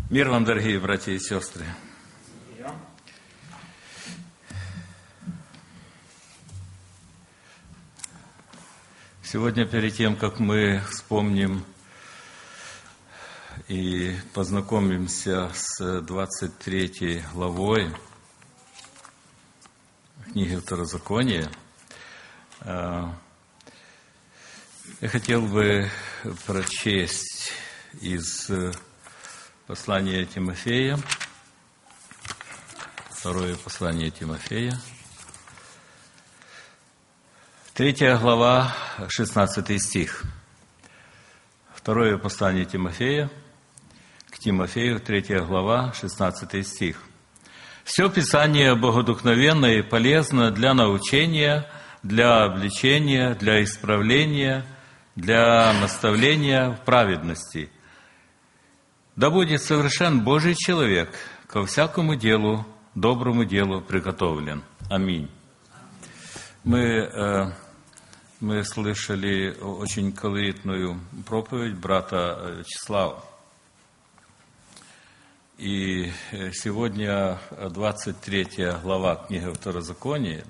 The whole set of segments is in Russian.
Мир вам, дорогие братья и сестры. Сегодня, перед тем, как мы вспомним и познакомимся с 23 главой книги Второзакония, я хотел бы прочесть из послания Тимофея, второе послание Тимофея, 3 глава, 16 стих. Второе послание Тимофея, к Тимофею, 3 глава, 16 стих. «Все Писание богодухновенно и полезно для научения, для обличения, для исправления, для наставления в праведности. Да будет совершен Божий человек, ко всякому делу, доброму делу приготовлен». Аминь. Мы слышали очень колоритную проповедь брата Числава. И сегодня 23 глава книги Второзакония,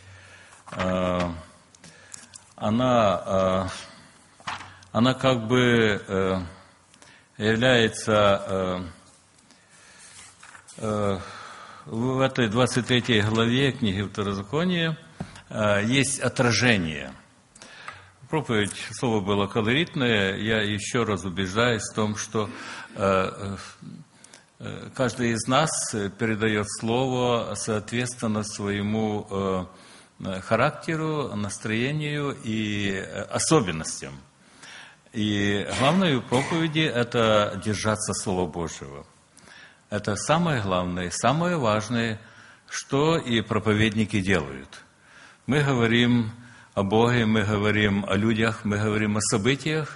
она как бы является в этой 23 главе книги Второзакония есть отражение. Проповедь, слово было колоритное, я еще раз убеждаюсь в том, что каждый из нас передает слово соответственно своему характеру, настроению и особенностям. И главное в проповеди – это держаться Слова Божьего. Это самое главное, самое важное, что и проповедники делают. Мы говорим о Боге, мы говорим о людях, мы говорим о событиях,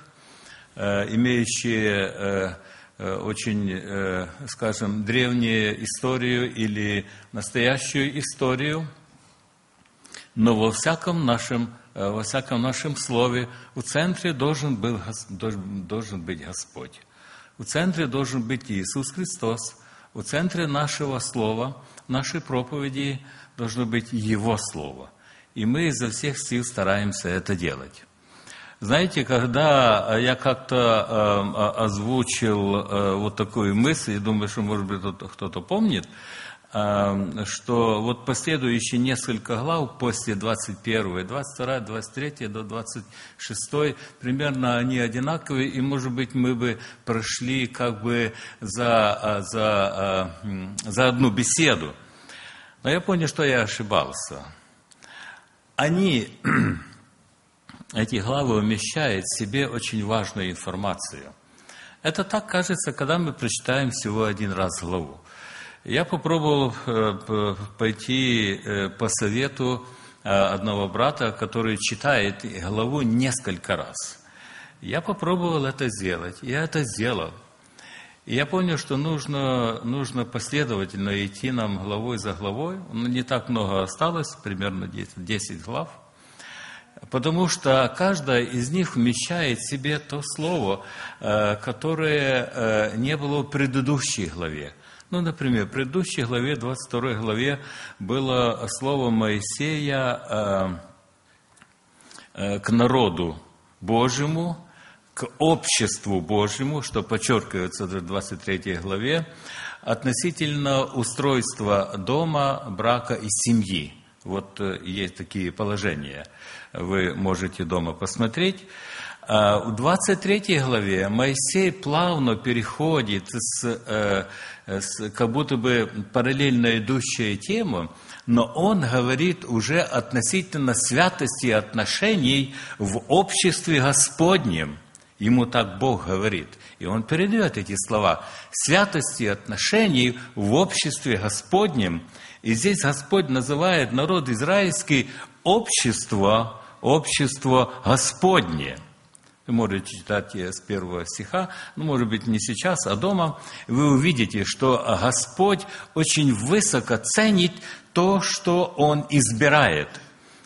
имеющие очень, скажем, древнюю историю или настоящую историю, но во всяком нашем слове в центре должен быть Господь. В центре должен быть Иисус Христос. В центре нашего слова, нашей проповеди должно быть Его Слово. И мы изо всех сил стараемся это делать. Знаете, когда я как-то озвучил вот такую мысль, я думаю, что, может быть, кто-то помнит, что вот последующие несколько глав, после 21, 22, 23 до 26, примерно они одинаковые, и, может быть, мы бы прошли как бы за одну беседу. Но я понял, что я ошибался. Эти главы умещают в себе очень важную информацию. Это так кажется, когда мы прочитаем всего один раз главу. Я попробовал пойти по совету одного брата, который читает главу несколько раз. Я попробовал это сделать, я это сделал. И я понял, что нужно последовательно идти нам главой за главой. Не так много осталось, примерно 10 глав. Потому что каждая из них вмещает в себе то слово, которое не было в предыдущей главе. Ну, например, в предыдущей главе, 22 главе, было слово Моисея к народу Божьему, к обществу Божьему, что подчеркивается в 23 главе, относительно устройства дома, брака и семьи. Вот есть такие положения. Вы можете дома посмотреть. В 23 главе Моисей плавно переходит с как будто бы параллельно идущую тему, но он говорит уже относительно святости отношений в обществе Господнем. Ему так Бог говорит. И он передает эти слова. Святости отношений в обществе Господнем. И здесь Господь называет народ израильский общество Господне. Вы можете читать с 1 стиха, может быть, не сейчас, а дома. Вы увидите, что Господь очень высоко ценит то, что Он избирает.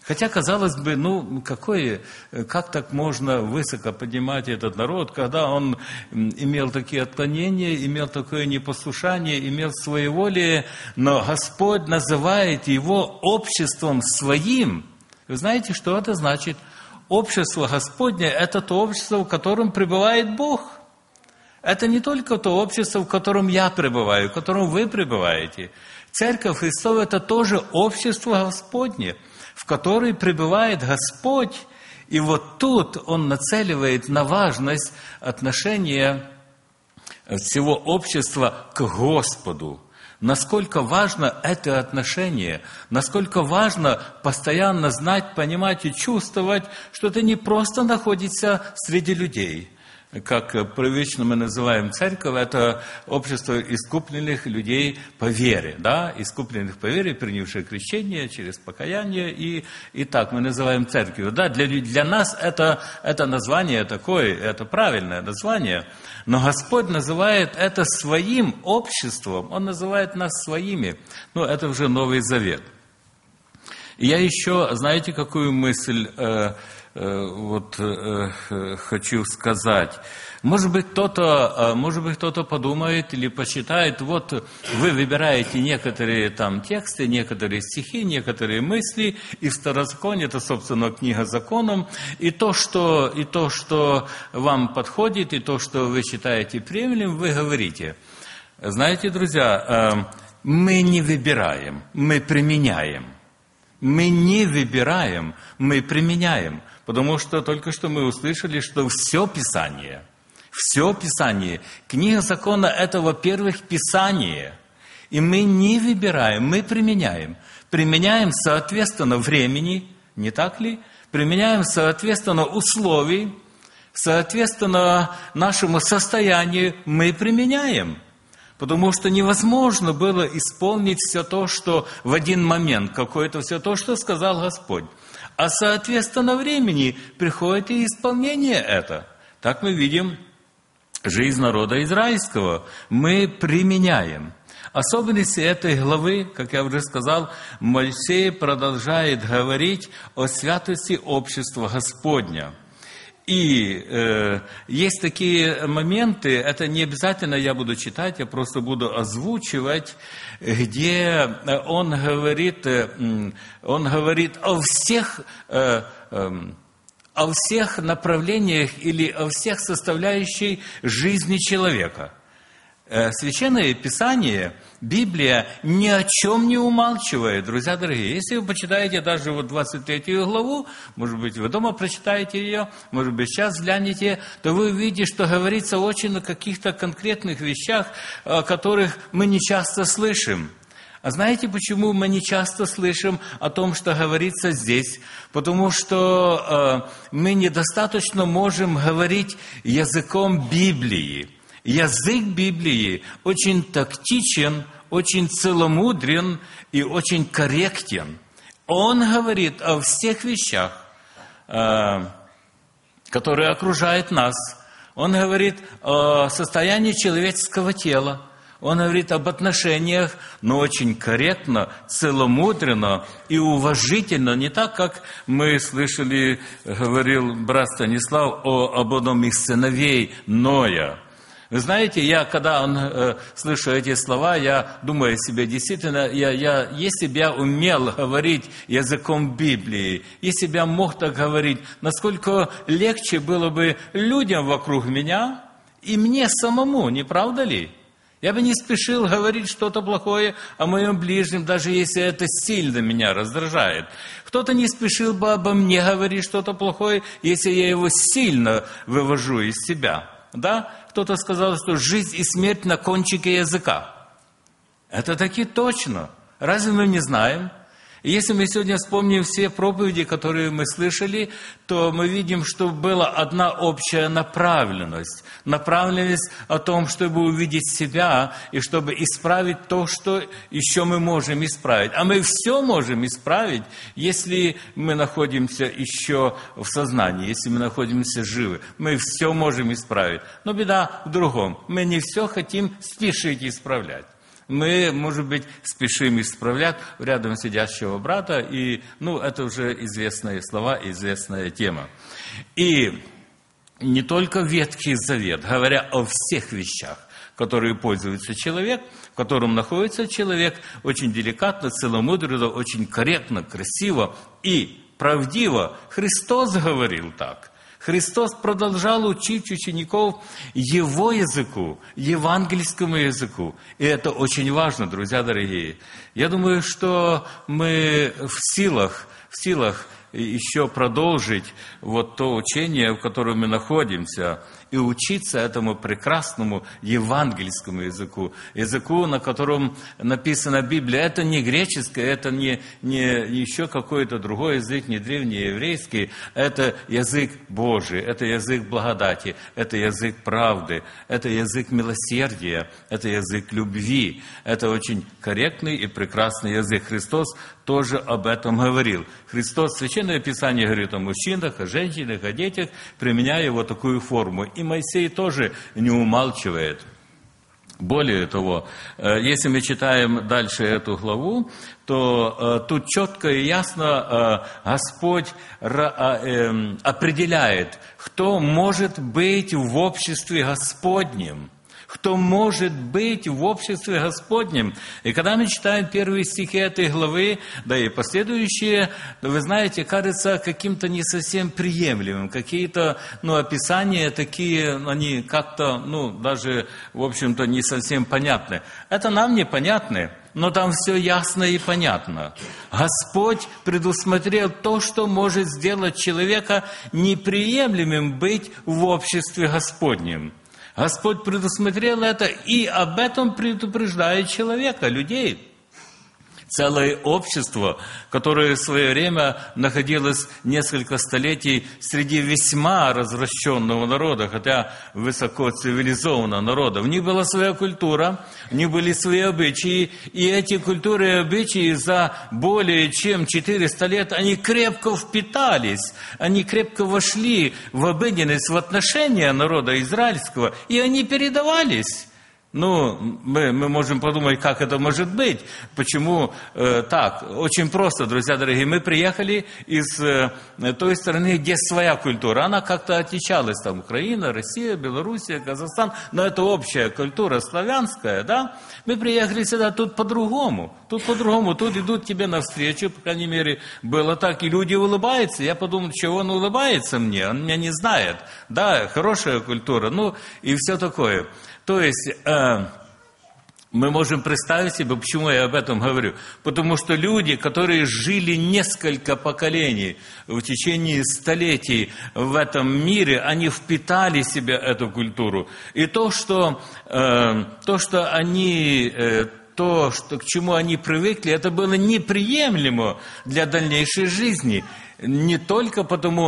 Хотя, казалось бы, как так можно высоко поднимать этот народ, когда он имел такие отклонения, имел такое непослушание, имел своеволие, но Господь называет его обществом своим. Вы знаете, что это значит? Общество Господне – это то общество, в котором пребывает Бог. Это не только то общество, в котором я пребываю, в котором вы пребываете. Церковь Христова – это тоже общество Господне, в которой пребывает Господь. И вот тут Он нацеливает на важность отношения всего общества к Господу. Насколько важно это отношение, насколько важно постоянно знать, понимать и чувствовать, что ты не просто находишься среди людей. Как привычно мы называем церковь, это общество искупленных людей по вере, да, искупленных по вере, принявших крещение через покаяние, и так мы называем церковью. Да, для нас это название такое, это правильное название, но Господь называет это своим обществом, Он называет нас своими, это уже Новый Завет. И я еще, знаете, какую мысль хочу сказать. Может быть, кто-то подумает или посчитает, вот вы выбираете некоторые там тексты, некоторые стихи, некоторые мысли, и Второзаконие, это, собственно, книга законом, и то, что вам подходит, и то, что вы считаете приемлемым, вы говорите. Знаете, друзья, мы не выбираем, мы применяем. Мы не выбираем, мы применяем. Потому что только что мы услышали, что все Писание, книга закона – это, во-первых, Писание. И мы не выбираем, мы применяем. Применяем соответственно времени, не так ли? Применяем соответственно условий, соответственно нашему состоянию мы применяем. Потому что невозможно было исполнить все то, что в один момент какое-то, все то, что сказал Господь. А соответственно времени приходит и исполнение это. Так мы видим жизнь народа израильского. Мы применяем. Особенности этой главы, как я уже сказал, Моисей продолжает говорить о святости общества Господня. И есть такие моменты, это не обязательно я буду читать, я просто буду озвучивать, где он говорит о всех направлениях или о всех составляющих жизни человека. Священное Писание, Библия ни о чем не умалчивает, друзья дорогие. Если вы почитаете даже 23 главу, может быть, вы дома прочитаете ее, может быть, сейчас взглянете, то вы увидите, что говорится очень о каких-то конкретных вещах, о которых мы не часто слышим. А знаете, почему мы не часто слышим о том, что говорится здесь? Потому что мы недостаточно можем говорить языком Библии. Язык Библии очень тактичен, очень целомудрен и очень корректен. Он говорит о всех вещах, которые окружают нас. Он говорит о состоянии человеческого тела. Он говорит об отношениях, но очень корректно, целомудренно и уважительно. Не так, как мы слышали, говорил брат Станислав об одном из сыновей Ноя. Вы знаете, когда слышу эти слова, я думаю себе, действительно, если бы я умел говорить языком Библии, если бы я мог так говорить, насколько легче было бы людям вокруг меня и мне самому, не правда ли? Я бы не спешил говорить что-то плохое о моем ближнем, даже если это сильно меня раздражает. Кто-то не спешил бы обо мне говорить что-то плохое, если я его сильно вывожу из себя. Да? Кто-то сказал, что жизнь и смерть на кончике языка. Это таки точно. Разве мы не знаем? И если мы сегодня вспомним все проповеди, которые мы слышали, то мы видим, что была одна общая направленность. Направленность о том, чтобы увидеть себя и чтобы исправить то, что еще мы можем исправить. А мы все можем исправить, если мы находимся еще в сознании, если мы находимся живы. Мы все можем исправить. Но беда в другом. Мы не все хотим спешить исправлять. Мы, может быть, спешим исправлять рядом сидящего брата, и, это уже известные слова, известная тема. И не только Ветхий Завет, говоря о всех вещах, которые пользуется человек, в котором находится человек, очень деликатно, целомудренно, очень корректно, красиво и правдиво. Христос говорил так. Христос продолжал учить учеников Его языку, евангельскому языку. И это очень важно, друзья дорогие. Я думаю, что мы в силах еще продолжить то учение, в котором мы находимся, и учиться этому прекрасному евангельскому языку, на котором написана Библия. Это не греческий, это не еще какой-то другой язык, не древнееврейский. Это язык Божий, это язык благодати, это язык правды, это язык милосердия, это язык любви. Это очень корректный и прекрасный язык. Христос тоже об этом говорил. Христос, Священное Писание говорит о мужчинах, о женщинах, о детях, применяя такую форму. И Моисей тоже не умалчивает. Более того, если мы читаем дальше эту главу, то тут четко и ясно Господь определяет, кто может быть в обществе Господнем. Кто может быть в обществе Господнем. И когда мы читаем первые стихи этой главы, да и последующие, вы знаете, кажется каким-то не совсем приемлемым. Какие-то, описания такие, они как-то, даже, в общем-то, не совсем понятны. Это нам непонятно, но там все ясно и понятно. Господь предусмотрел то, что может сделать человека неприемлемым быть в обществе Господнем. Господь предусмотрел это и об этом предупреждает человека, людей. Целое общество, которое в свое время находилось несколько столетий среди весьма развращенного народа, хотя высокоцивилизованного народа. У них была своя культура, у них были свои обычаи, и эти культуры и обычаи за более чем 400 лет, они крепко впитались, они крепко вошли в обыденность, в отношения народа израильского, и они передавались. Мы можем подумать, как это может быть. Почему так? Очень просто, друзья дорогие. Мы приехали из той страны, где своя культура. Она как-то отличалась. Там Украина, Россия, Белоруссия, Казахстан. Но это общая культура славянская, да? Мы приехали сюда, тут по-другому. Тут идут тебе навстречу. По крайней мере, было так. И люди улыбаются. Я подумал, чего он улыбается мне? Он меня не знает. Да, хорошая культура. И все такое. То есть, мы можем представить себе, почему я об этом говорю. Потому что люди, которые жили несколько поколений в течение столетий в этом мире, они впитали в себя эту культуру. И то, к чему они привыкли, это было неприемлемо для дальнейшей жизни. Не только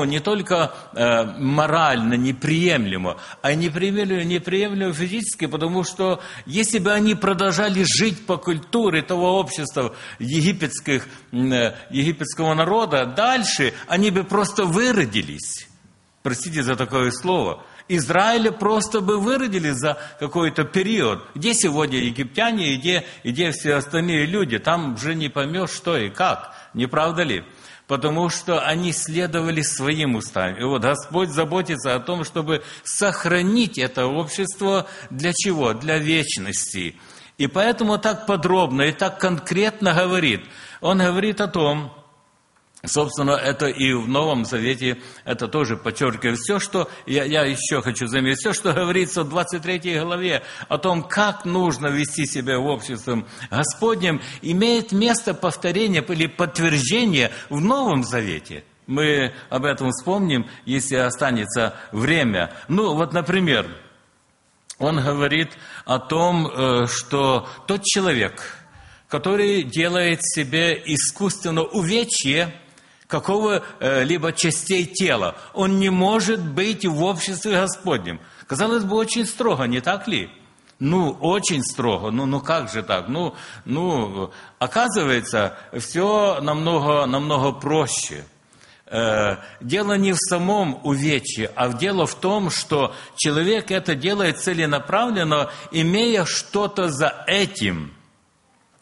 морально неприемлемо, а неприемлемо физически, потому что если бы они продолжали жить по культуре того общества египетского народа, дальше они бы просто выродились. Простите за такое слово. Израиля просто бы выродились за какой-то период. Где сегодня египтяне и где все остальные люди? Там уже не поймешь, что и как. Не правда ли? Потому что они следовали своим уставам. И Господь заботится о том, чтобы сохранить это общество для чего? Для вечности. И поэтому так подробно и так конкретно говорит. Он говорит о том, собственно, это и в Новом Завете, это тоже подчеркивает все, что, я еще хочу заметить, все, что говорится в 23 главе о том, как нужно вести себя в обществе Господнем, имеет место повторения или подтверждения в Новом Завете. Мы об этом вспомним, если останется время. Например, он говорит о том, что тот человек, который делает себе искусственно увечье какого-либо частей тела, он не может быть в обществе Господнем. Казалось бы, очень строго, не так ли? Очень строго. Как же так? Оказывается, все намного проще. Дело не в самом увечье, а дело в том, что человек это делает целенаправленно, имея что-то за этим.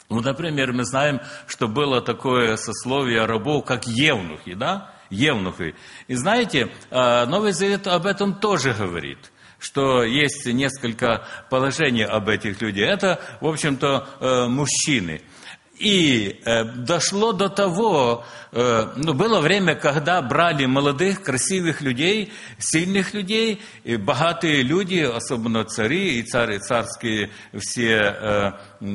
Ну, например, мы знаем, что было такое сословие рабов, как евнухи, да? Евнухи. И знаете, Новый Завет об этом тоже говорит, что есть несколько положений об этих людях. Это, в общем-то, мужчины. И дошло до того, было время, когда брали молодых, красивых людей, сильных людей, и богатые люди, особенно цари и царские все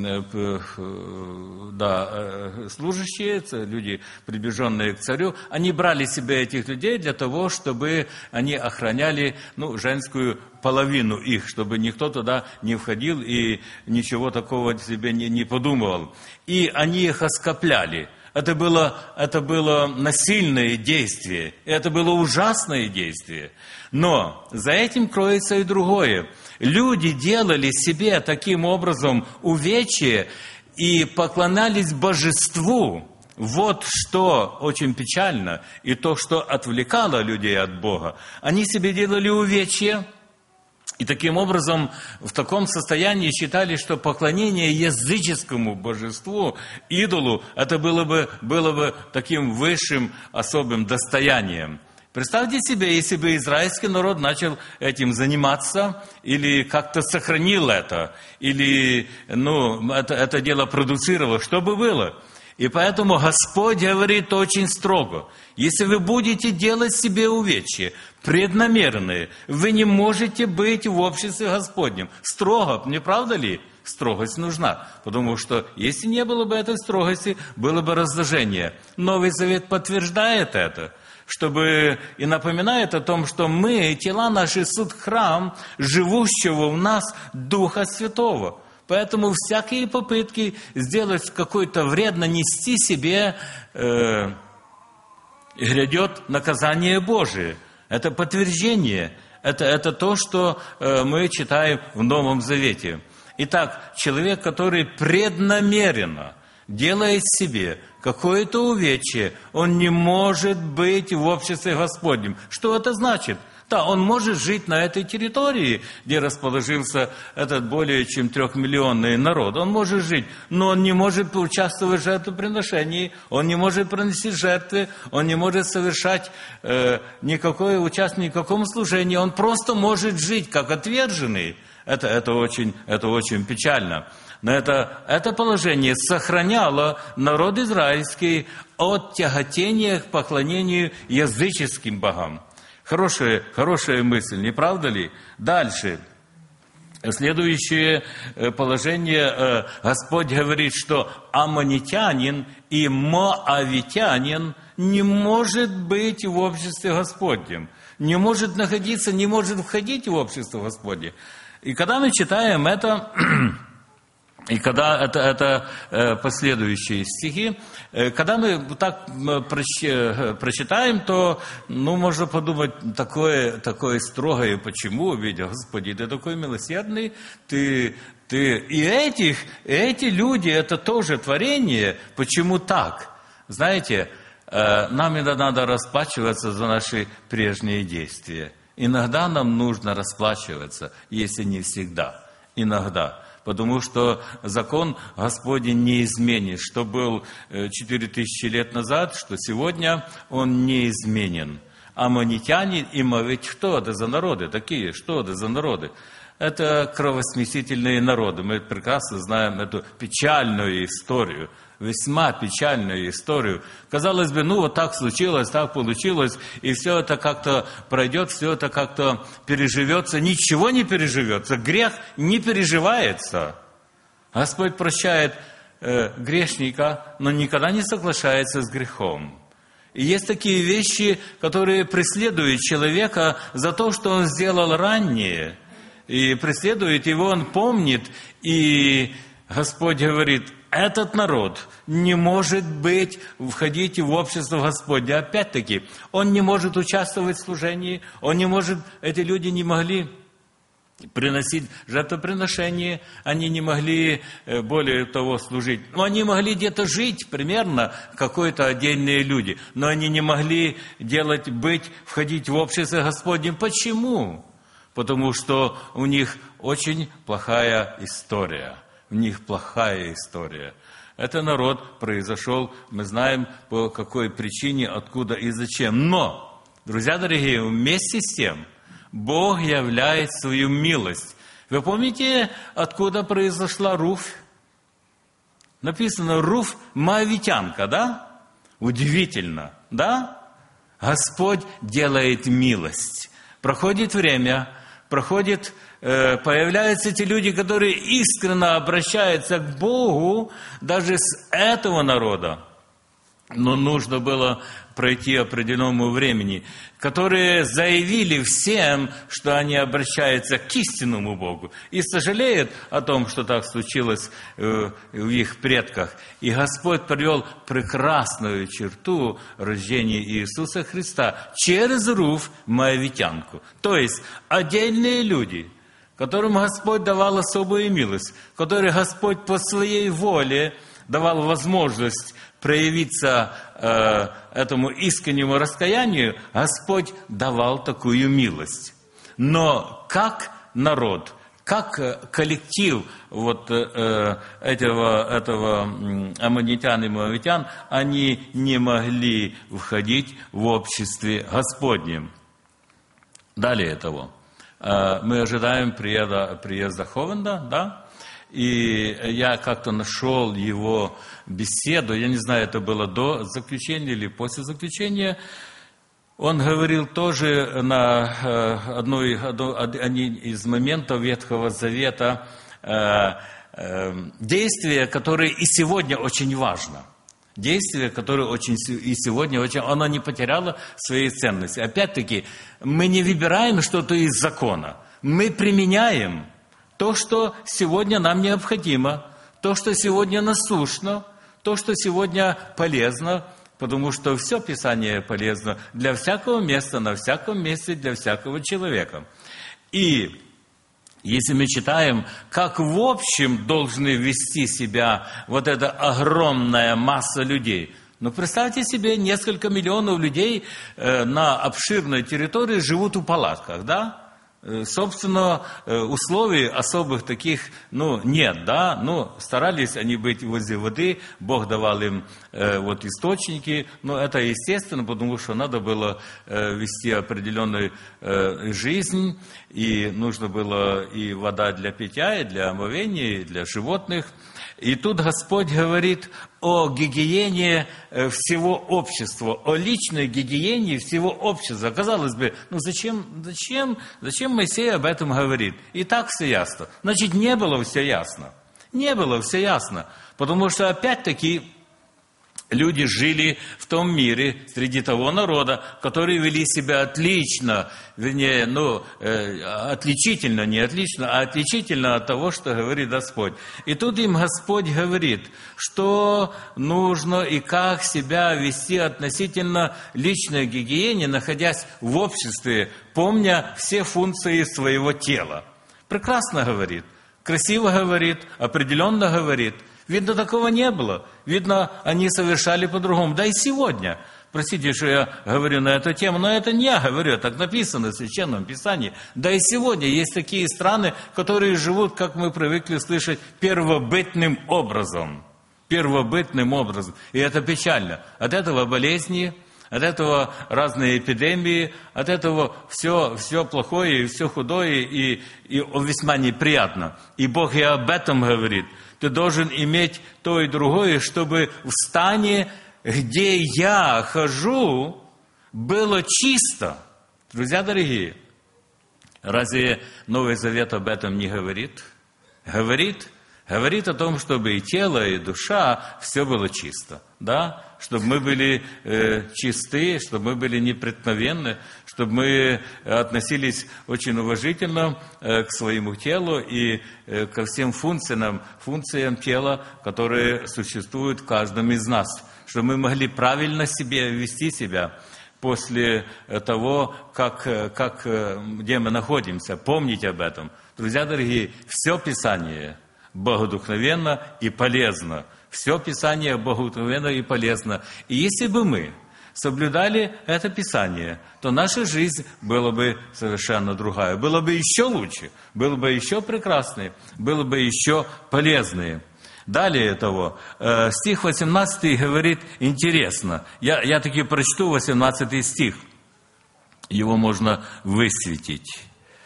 служащие, люди, приближенные к царю, они брали себе этих людей для того, чтобы они охраняли женскую половину их, чтобы никто туда не входил и ничего такого себе не подумывал. И они их оскопляли. Это было насильное действие, это было ужасное действие. Но за этим кроется и другое. Люди делали себе таким образом увечья и поклонялись божеству. Вот что очень печально, и то, что отвлекало людей от Бога. Они себе делали увечья, и таким образом, в таком состоянии считали, что поклонение языческому божеству, идолу, это было бы таким высшим, особым достоянием. Представьте себе, если бы израильский народ начал этим заниматься, или как-то сохранил это, или это дело продуцировал, что бы было? И поэтому Господь говорит очень строго: если вы будете делать себе увечья, преднамеренные, вы не можете быть в обществе Господнем. Строго, не правда ли? Строгость нужна, потому что если не было бы этой строгости, было бы разложение. Новый Завет подтверждает это, чтобы и напоминает о том, что мы, тела наши, суд храм живущего в нас Духа Святого. Поэтому всякие попытки сделать какое-то вред, нанести себе, грядет наказание Божие. Это подтверждение, это то, что мы читаем в Новом Завете. Итак, человек, который преднамеренно делает себе какое-то увечье, он не может быть в обществе Господнем. Что это значит? Да, он может жить на этой территории, где расположился этот более чем 3-миллионный народ. Он может жить, но он не может участвовать в жертвоприношении, он не может приносить жертвы, он не может совершать участие ни в каком служении. Он просто может жить как отверженный. Это очень печально. Но это положение сохраняло народ израильский от тяготения к поклонению языческим богам. Хорошая мысль, не правда ли? Дальше. Следующее положение. Господь говорит, что аммонитянин и моавитянин не может быть в обществе Господнем. Не может находиться, не может входить в общество Господне. И когда мы читаем это... И когда это последующие стихи, когда мы так прочитаем, то, можно подумать, такое строгое, почему? Ведь, Господи, Ты такой милосердный, Ты... И эти люди, это тоже творение, почему так? Знаете, нам иногда надо расплачиваться за наши прежние действия. Иногда нам нужно расплачиваться, если не всегда. Иногда. Потому что закон Господень неизменен, что был 4000 лет назад, что сегодня он неизменен. Аммонитяне и Моавит, что это за народы такие? Что это за народы? Это кровосмесительные народы. Мы прекрасно знаем эту печальную историю, весьма печальную историю. Казалось бы, вот так случилось, так получилось, и все это как-то пройдет, все это как-то переживется. Ничего не переживется, грех не переживается. Господь прощает грешника, но никогда не соглашается с грехом. И есть такие вещи, которые преследуют человека за то, что он сделал ранее. И преследует его, он помнит, и Господь говорит: этот народ не может входить в общество Господне. Опять-таки, он не может участвовать в служении, эти люди не могли приносить жертвоприношения, они не могли, более того, служить. Но они могли где-то жить, примерно, какие-то отдельные люди, но они не могли входить в общество Господне. Почему? Потому что у них очень плохая история. У них плохая история. Этот народ произошел, мы знаем, по какой причине, откуда и зачем. Но, друзья дорогие, вместе с тем, Бог являет свою милость. Вы помните, откуда произошла Руфь? Написано, Руфь моавитянка, да? Удивительно, да? Господь делает милость. Проходит время, появляются те люди, которые искренне обращаются к Богу, даже с этого народа. Но нужно было пройти определенному времени, которые заявили всем, что они обращаются к истинному Богу, и сожалеют о том, что так случилось в их предках. И Господь привел прекрасную черту рождения Иисуса Христа через Руфь моавитянку. То есть отдельные люди, которым Господь давал особую милость, которым Господь по своей воле давал возможность проявиться этому искреннему раскаянию, Господь давал такую милость. Но как народ, как коллектив этого аммонитян и моавитян, они не могли входить в обществе Господнем. Далее того, мы ожидаем приезда Ховенда, да? И я как-то нашел его беседу, я не знаю, это было до заключения или после заключения. Он говорил тоже на один из моментов Ветхого Завета, действие, которое и сегодня очень важно. Действие, которое и сегодня очень, оно не потеряло своей ценности. Опять-таки, мы не выбираем что-то из закона, мы применяем то, что сегодня нам необходимо, то, что сегодня насущно, то, что сегодня полезно, потому что все Писание полезно для всякого места, на всяком месте, для всякого человека. И если мы читаем, как в общем должны вести себя вот эта огромная масса людей, ну, представьте себе, несколько миллионов людей на обширной территории живут в палатках, да? Собственно, условий особых таких, нет, да, старались они быть возле воды, Бог давал им источники, но это естественно, потому что надо было вести определенную жизнь, и нужно было и вода для питья, и для омовения, и для животных. И тут Господь говорит о гигиене всего общества, о личной гигиене всего общества. Казалось бы, зачем Моисей об этом говорит? И так все ясно. Значит, не было все ясно. Не было все ясно. Потому что, опять-таки, люди жили в том мире, среди того народа, которые вели себя отлично, вернее, отличительно, не отлично, а отличительно от того, что говорит Господь. И тут им Господь говорит, что нужно и как себя вести относительно личной гигиене, находясь в обществе, помня все функции своего тела. Прекрасно говорит, красиво говорит, определенно говорит. Видно, такого не было. Видно, они совершали по-другому. Да и сегодня. Простите, что я говорю на эту тему, но это не я говорю, так написано в Священном Писании. Да и сегодня есть такие страны, которые живут, как мы привыкли слышать, первобытным образом. Первобытным образом. И это печально. От этого болезни, от этого разные эпидемии, от этого все плохое и все худое и весьма неприятно. И Бог и об этом говорит. Ты должен иметь то и другое, чтобы в стане, где я хожу, было чисто. Друзья дорогие, разве Новый Завет об этом не говорит? Говорит о том, чтобы и тело, и душа, все было чисто. Да? Чтобы мы были чисты, чтобы мы были непреткновенны, чтобы мы относились очень уважительно к своему телу и ко всем функциям тела, которые существуют в каждом из нас. Чтобы мы могли правильно вести себя после того, где мы находимся. Помните об этом. Друзья дорогие, все Писание богодухновенно и полезно. Все Писание богодухновенно и полезно. И если бы мы соблюдали это Писание, то наша жизнь была бы совершенно другая. Было бы еще лучше, было бы еще прекраснее, было бы еще полезнее. Далее того, стих 18 говорит интересно. Я таки прочту 18 стих. Его можно высветить.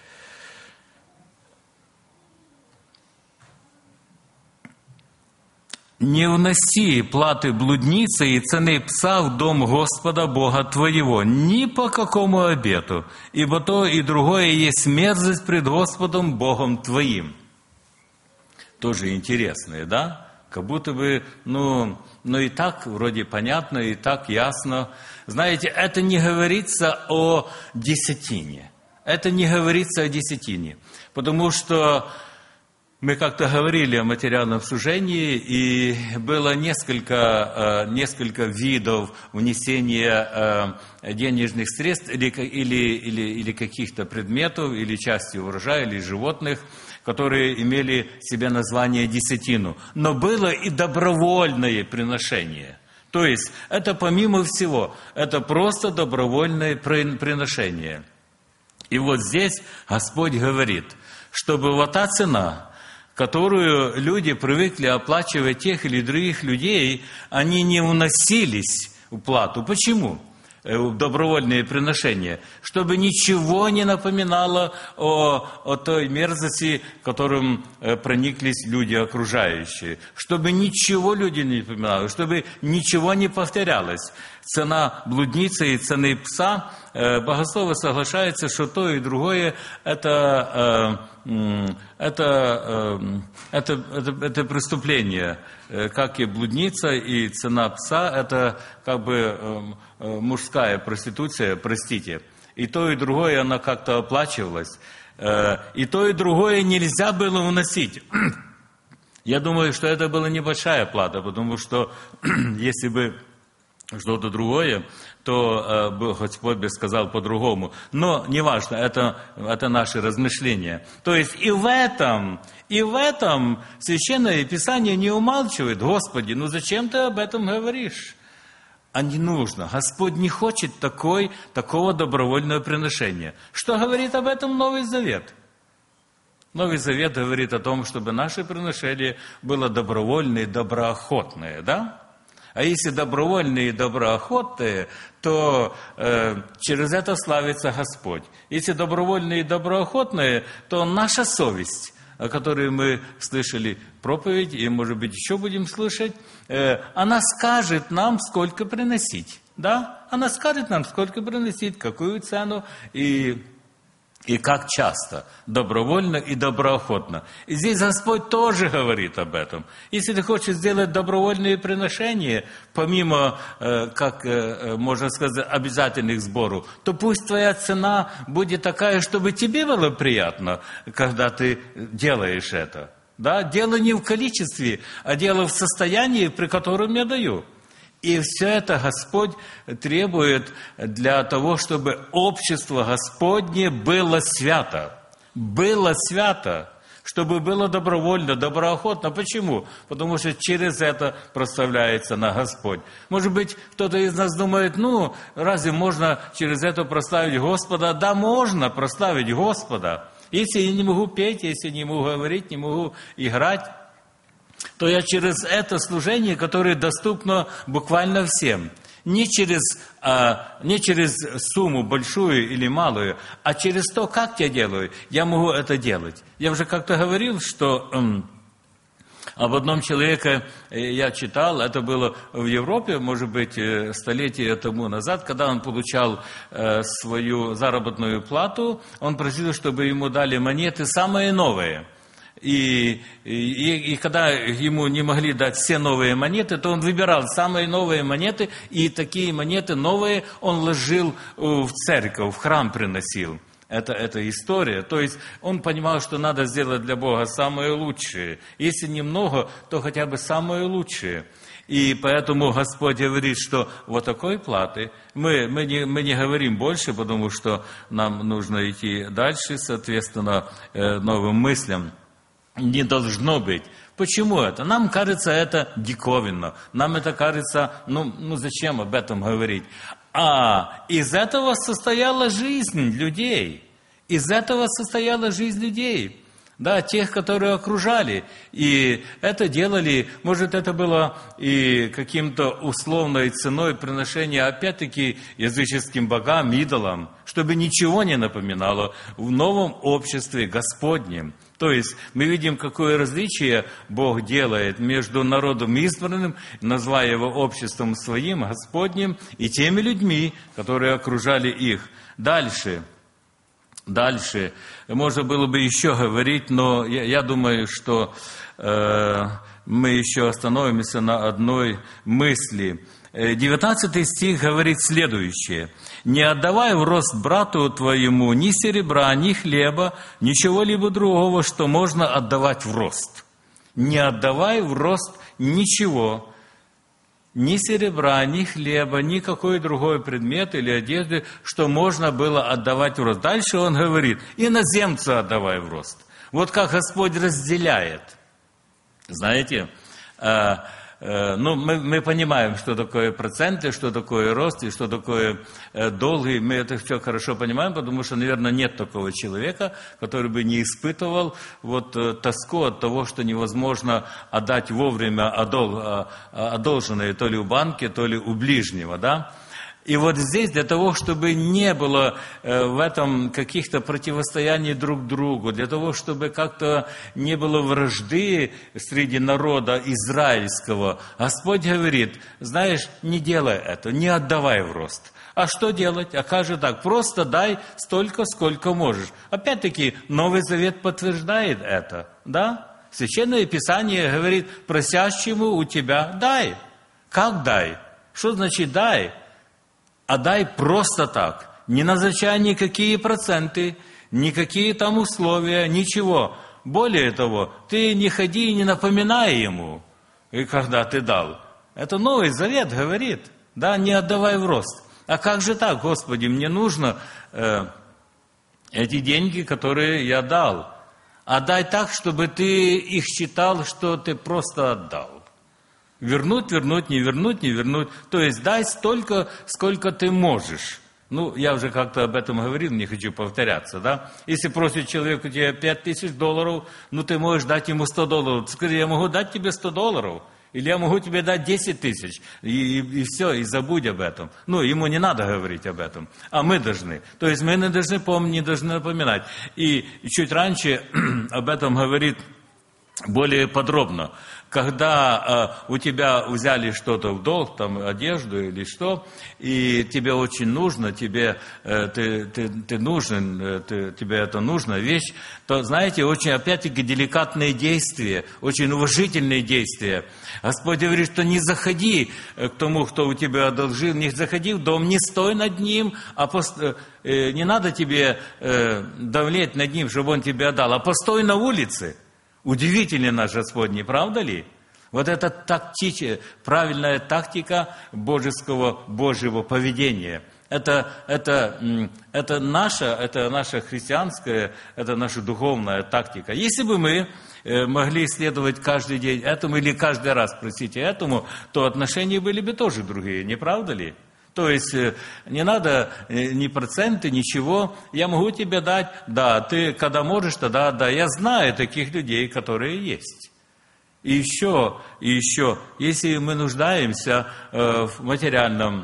«Не вноси платы блудницы и цены пса в дом Господа Бога твоего, ни по какому обету, ибо то и другое есть мерзость пред Господом Богом твоим». Тоже интересное, да? Как будто бы, и так вроде понятно, и так ясно. Знаете, это не говорится о десятине. Это не говорится о десятине. Потому что мы как-то говорили о материальном служении, и было несколько видов внесения денежных средств или каких-то предметов, или части урожая, или животных, которые имели в себе название десятину. Но было и добровольное приношение. То есть это помимо всего, это просто добровольное приношение. И вот здесь Господь говорит, чтобы вот та цена, которую люди привыкли оплачивать тех или других людей, они не вносились в плату. Почему? В добровольные приношения, чтобы ничего не напоминало о той мерзости, которым прониклись люди окружающие, чтобы ничего люди не напоминало, чтобы ничего не повторялось. Цена блудницы и цены пса, богословы соглашаются, что то и другое это преступление, как и блудница, и цена пса, это как бы мужская проституция, простите. И то, и другое, оно как-то оплачивалось. И то, и другое нельзя было уносить. Я думаю, что это была небольшая плата, потому что если бы что-то другое, то Господь бы сказал по-другому. Но неважно, это наши размышления. То есть и в этом Священное Писание не умалчивает. Господи, зачем ты об этом говоришь? А не нужно. Господь не хочет такого добровольного приношения. Что говорит об этом Новый Завет? Новый Завет говорит о том, чтобы наше приношение было добровольное и доброохотное, да? А если добровольные и доброохотные, то через это славится Господь. Если добровольные и доброохотные, то наша совесть, о которой мы слышали проповедь, и, может быть, еще будем слышать, она скажет нам, сколько приносить. Да? Она скажет нам, сколько приносить, какую цену и как часто, добровольно и доброохотно. И здесь Господь тоже говорит об этом. Если ты хочешь сделать добровольные приношения, помимо, как можно сказать, обязательных сборов, то пусть твоя цена будет такая, чтобы тебе было приятно, когда ты делаешь это. Да? Дело не в количестве, а дело в состоянии, при котором я даю. И все это Господь требует для того, чтобы общество Господне было свято. Было свято, чтобы было добровольно, доброохотно. Почему? Потому что через это прославляется на Господь. Может быть, кто-то из нас думает, разве можно через это прославить Господа? Да, можно прославить Господа. Если я не могу петь, если не могу говорить, не могу играть, то я через это служение, которое доступно буквально всем, не через сумму большую или малую, а через то, как я делаю, я могу это делать. Я уже как-то говорил, что об одном человеке я читал, это было в Европе, может быть, столетия тому назад, когда он получал свою заработную плату, он просил, чтобы ему дали монеты самые новые. И когда ему не могли дать все новые монеты, то он выбирал самые новые монеты, и такие монеты новые он ложил в церковь, в храм приносил. Это история. То есть он понимал, что надо сделать для Бога самое лучшее. Если немного, то хотя бы самое лучшее. И поэтому Господь говорит, что вот такой платы мы не говорим больше, потому что нам нужно идти дальше, соответственно, новым мыслям. Не должно быть. Почему это? Нам кажется это диковинно. Нам это кажется, зачем об этом говорить? А из этого состояла жизнь людей. Из этого состояла жизнь людей. Да, тех, которые окружали. И это делали, может, это было и каким-то условной ценой приношения, опять-таки, языческим богам, идолам, чтобы ничего не напоминало в новом обществе Господнем. То есть мы видим, какое различие Бог делает между народом избранным, называя его обществом своим, Господним, и теми людьми, которые окружали их. Дальше можно было бы еще говорить, но я думаю, что мы еще остановимся на одной мысли. 19 стих говорит следующее. «Не отдавай в рост брату твоему ни серебра, ни хлеба, ничего-либо другого, что можно отдавать в рост». Не отдавай в рост ничего, ни серебра, ни хлеба, ни какой другой предмет или одежды, что можно было отдавать в рост. Дальше он говорит, иноземцу отдавай в рост. Вот как Господь разделяет. Знаете, мы понимаем, что такое проценты, что такое рост и что такое долги. Мы это все хорошо понимаем, потому что, наверное, нет такого человека, который бы не испытывал тоску от того, что невозможно отдать вовремя одолженное то ли у банки, то ли у ближнего, да? И вот здесь для того, чтобы не было в этом каких-то противостояний друг другу, для того, чтобы как-то не было вражды среди народа израильского, Господь говорит, знаешь, не делай это, не отдавай в рост. А что делать? А как же так? Просто дай столько, сколько можешь. Опять-таки, Новый Завет подтверждает это, да? Священное Писание говорит, просящему у тебя дай. Как дай? Что значит дай? А дай просто так, не назначай никакие проценты, никакие там условия, ничего. Более того, ты не ходи и не напоминай ему, и когда ты дал. Это Новый Завет говорит, да, не отдавай в рост. А как же так, Господи, мне нужно эти деньги, которые я дал. Отдай так, чтобы ты их считал, что ты просто отдал. Вернуть, не вернуть. То есть дай столько, сколько ты можешь. Я уже как-то об этом говорил, не хочу повторяться, да? Если просит человек у тебя $5000, ты можешь дать ему $100. Скажи, я могу дать тебе $100, или я могу тебе дать 10 000, и все, и забудь об этом. Ему не надо говорить об этом, а мы должны. То есть мы не должны помнить, не должны напоминать. И чуть раньше об этом говорит более подробно. Когда у тебя взяли что-то в долг, там одежду или что, и тебе очень нужно, тебе это нужна вещь, то, знаете, очень, опять-таки, деликатные действия, очень уважительные действия. Господь говорит, что не заходи к тому, кто у тебя одолжил, не заходи в дом, не стой над ним, не надо тебе давлеть над ним, чтобы он тебе отдал, а постой на улице. Удивительный наш Господь, не правда ли? Вот это правильная тактика Божьего поведения. Это наша христианская, это наша духовная тактика. Если бы мы могли следовать каждый день этому или каждый раз, этому, то отношения были бы тоже другие, не правда ли? То есть не надо ни проценты, ничего. Я могу тебе дать, да, ты когда можешь, тогда да. Я знаю таких людей, которые есть. И еще, если мы нуждаемся в материальном,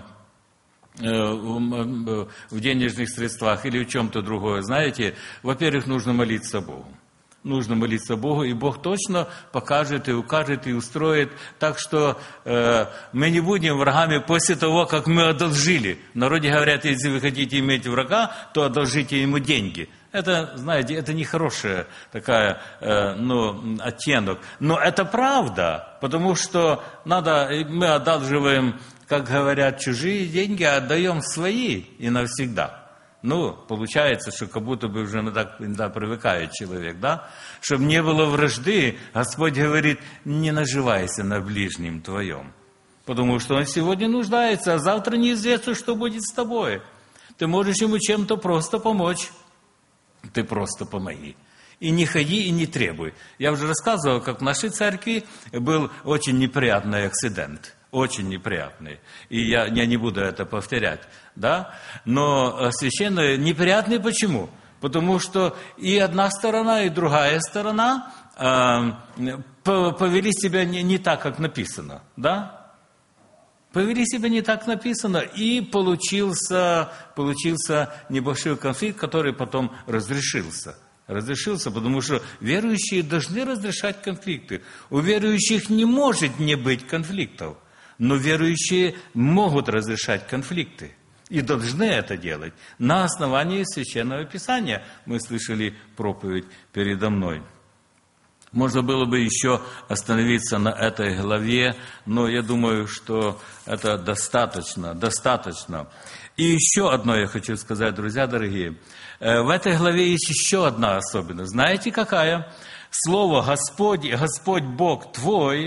в денежных средствах или в чем-то другое, знаете, во-первых, нужно молиться Богу. Нужно молиться Богу, и Бог точно покажет и укажет и устроит. Так что мы не будем врагами после того, как мы одолжили. В народе говорят, если вы хотите иметь врага, то одолжите ему деньги. Это, знаете, это нехорошая такая, оттенок. Но это правда, потому что мы одалживаем, как говорят, чужие деньги, а отдаем свои и навсегда. Получается, что как будто бы уже иногда привыкает человек, да? Чтобы не было вражды, Господь говорит, не наживайся на ближнем твоем. Потому что он сегодня нуждается, а завтра неизвестно, что будет с тобой. Ты можешь ему чем-то просто помочь. Ты просто помоги. И не ходи, и не требуй. Я уже рассказывал, как в нашей церкви был очень неприятный акцидент. Очень неприятный. И я не буду это повторять. Да? Но священное неприятный почему? Потому что и одна сторона, и другая сторона повели себя не так, как написано, да? Повели себя не так написано, и получился небольшой конфликт, который потом разрешился. Разрешился, потому что верующие должны разрешать конфликты. У верующих не может не быть конфликтов, но верующие могут разрешать конфликты. И должны это делать на основании Священного Писания. Мы слышали проповедь передо мной. Можно было бы еще остановиться на этой главе, но я думаю, что это достаточно. И еще одно я хочу сказать, друзья дорогие. В этой главе есть еще одна особенность. Знаете, какая? Слово «Господь» и «Господь Бог твой»,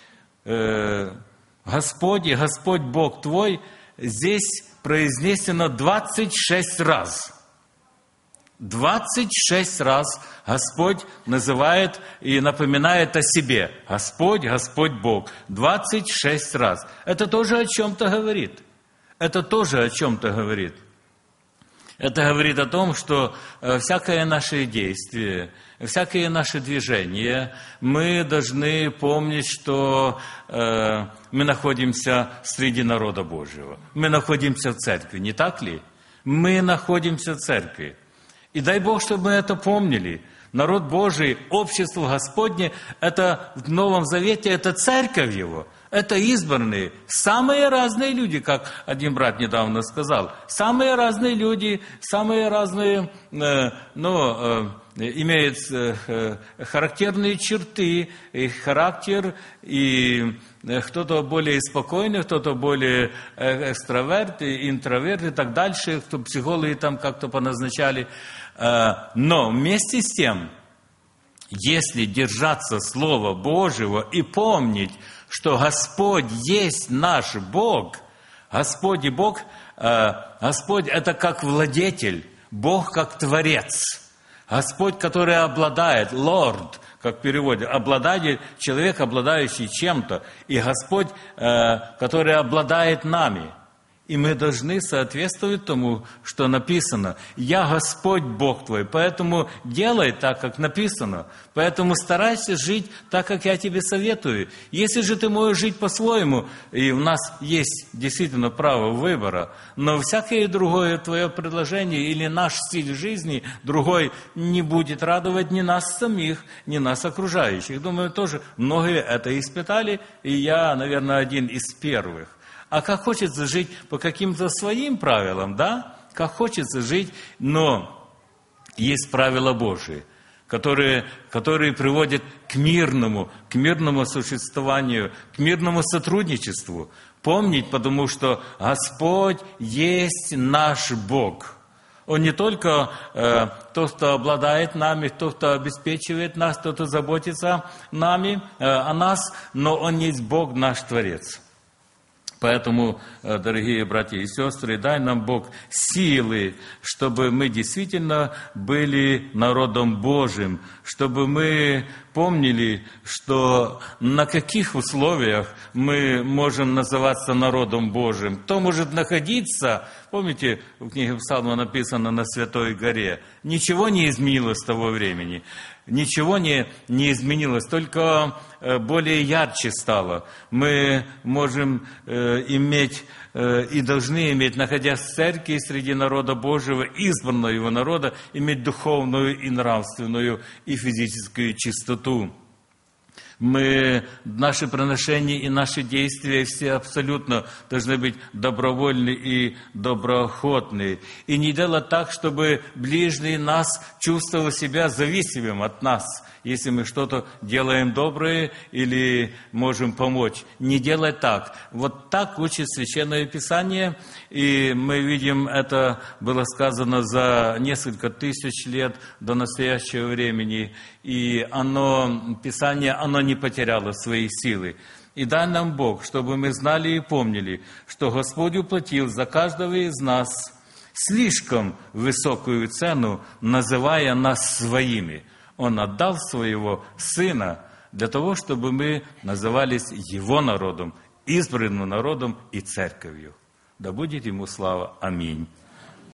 «Господь» и «Господь Бог твой» здесь произнесено 26 раз. 26 раз Господь называет и напоминает о себе. Господь, Господь Бог. 26 раз. Это тоже о чем-то говорит. Это говорит о том, что всякое наше действие, всякие наши движения, мы должны помнить, что мы находимся среди народа Божьего. Мы находимся в церкви, не так ли? Мы находимся в церкви. И дай Бог, чтобы мы это помнили. Народ Божий, общество Господне, это в Новом Завете, это церковь Его. Это избранные, самые разные люди, как один брат недавно сказал. Самые разные люди, самые разные, имеют характерные черты, их характер, и кто-то более спокойный, кто-то более экстраверт, интроверт и так дальше, кто психологи там как-то поназначали. Но вместе с тем, если держаться Слова Божьего и помнить, что Господь есть наш Бог, Господь и Бог, Господь это как владетель, Бог как Творец, Господь, который обладает, Лорд, как переводят, обладатель, человек, обладающий чем-то, и Господь, который обладает нами. И мы должны соответствовать тому, что написано. «Я Господь Бог твой», поэтому делай так, как написано. Поэтому старайся жить так, как я тебе советую. Если же ты можешь жить по-своему, и у нас есть действительно право выбора, но всякое другое твое предложение или наш стиль жизни другой не будет радовать ни нас самих, ни нас окружающих. Думаю, тоже многие это испытали, и я, наверное, один из первых. А как хочется жить по каким-то своим правилам, да? Как хочется жить, но есть правила Божии, которые приводят к мирному существованию, к мирному сотрудничеству. Помнить, потому что Господь есть наш Бог. Он не только тот, кто обладает нами, тот, кто обеспечивает нас, тот, кто заботится о нас, но Он есть Бог наш Творец. Поэтому, дорогие братья и сестры, дай нам Бог силы, чтобы мы действительно были народом Божьим, чтобы мы помнили, что на каких условиях мы можем называться народом Божьим. Кто может находиться, помните, в книге Псалма написано «на Святой горе». Ничего не изменилось с того времени. Ничего не изменилось, только более ярче стало. Мы можем иметь и должны иметь, находясь в церкви среди народа Божьего, избранного Его народа, иметь духовную и нравственную и физическую чистоту. Наши приношения и наши действия все абсолютно должны быть добровольны и доброохотны. И не делать так, чтобы ближний нас чувствовал себя зависимым от нас, если мы что-то делаем доброе или можем помочь. Не делать так. Вот так учит Священное Писание, и мы видим, это было сказано за несколько тысяч лет до настоящего времени, и Писание, оно не потеряло своей силы. И дай нам Бог, чтобы мы знали и помнили, что Господь уплатил за каждого из нас слишком высокую цену, называя нас своими. Он отдал своего Сына для того, чтобы мы назывались Его народом, избранным народом и церковью. Да будет Ему слава. Аминь.